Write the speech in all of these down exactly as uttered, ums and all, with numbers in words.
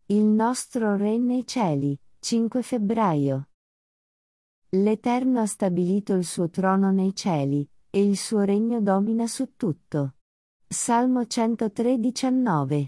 Il nostro Re nei cieli, cinque febbraio. L'Eterno ha stabilito il suo trono nei cieli, e il suo regno domina su tutto. Salmo centotré diciannove.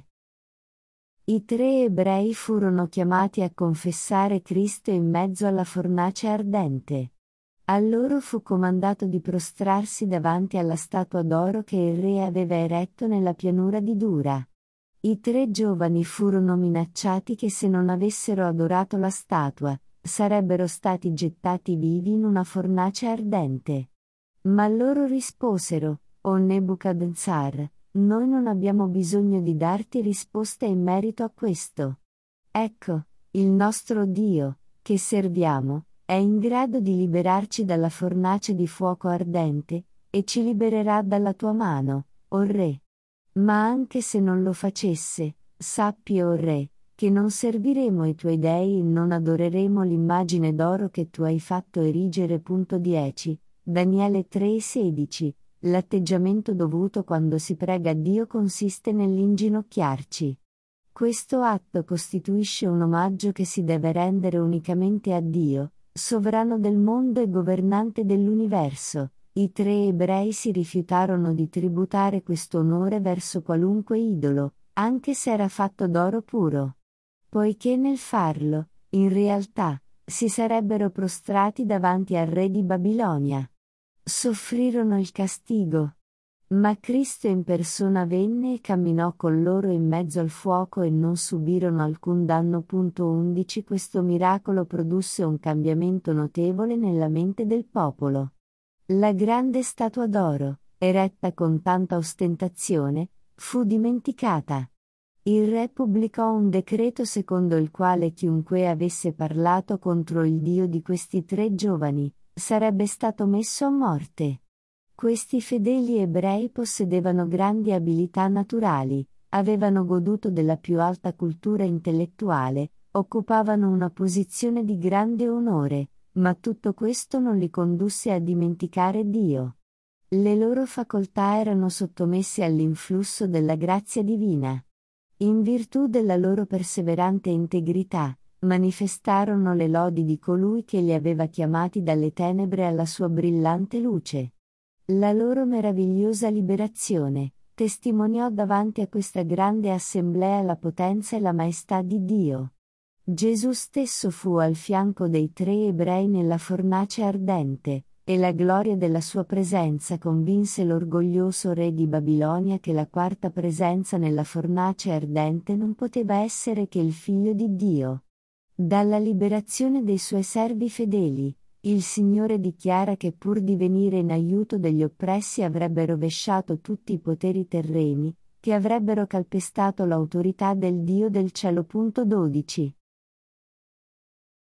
I tre ebrei furono chiamati a confessare Cristo in mezzo alla fornace ardente. A loro fu comandato di prostrarsi davanti alla statua d'oro che il re aveva eretto nella pianura di Dura. I tre giovani furono minacciati che se non avessero adorato la statua, sarebbero stati gettati vivi in una fornace ardente. Ma loro risposero: "O Nebuchadnezzar, noi non abbiamo bisogno di darti risposta in merito a questo. Ecco, il nostro Dio, che serviamo, è in grado di liberarci dalla fornace di fuoco ardente, e ci libererà dalla tua mano, o Re. Ma anche se non lo facesse, sappi, o Re, che non serviremo i tuoi dei e non adoreremo l'immagine d'oro che tu hai fatto erigere. dieci Daniele tre sedici. L'atteggiamento dovuto quando si prega Dio consiste nell'inginocchiarci. Questo atto costituisce un omaggio che si deve rendere unicamente a Dio, sovrano del mondo e governante dell'universo. I tre ebrei si rifiutarono di tributare questo onore verso qualunque idolo, anche se era fatto d'oro puro. Poiché nel farlo, in realtà, si sarebbero prostrati davanti al re di Babilonia. Soffrirono il castigo. Ma Cristo in persona venne e camminò con loro in mezzo al fuoco e non subirono alcun danno. undici Questo miracolo produsse un cambiamento notevole nella mente del popolo. La grande statua d'oro, eretta con tanta ostentazione, fu dimenticata. Il re pubblicò un decreto secondo il quale chiunque avesse parlato contro il Dio di questi tre giovani, sarebbe stato messo a morte. Questi fedeli ebrei possedevano grandi abilità naturali, avevano goduto della più alta cultura intellettuale, occupavano una posizione di grande onore, ma tutto questo non li condusse a dimenticare Dio. Le loro facoltà erano sottomesse all'influsso della grazia divina. In virtù della loro perseverante integrità, manifestarono le lodi di colui che li aveva chiamati dalle tenebre alla sua brillante luce. La loro meravigliosa liberazione testimoniò davanti a questa grande assemblea la potenza e la maestà di Dio. Gesù stesso fu al fianco dei tre ebrei nella fornace ardente, e la gloria della sua presenza convinse l'orgoglioso re di Babilonia che la quarta presenza nella fornace ardente non poteva essere che il Figlio di Dio. Dalla liberazione dei suoi servi fedeli, il Signore dichiara che pur di venire in aiuto degli oppressi avrebbe rovesciato tutti i poteri terreni, che avrebbero calpestato l'autorità del Dio del cielo. dodici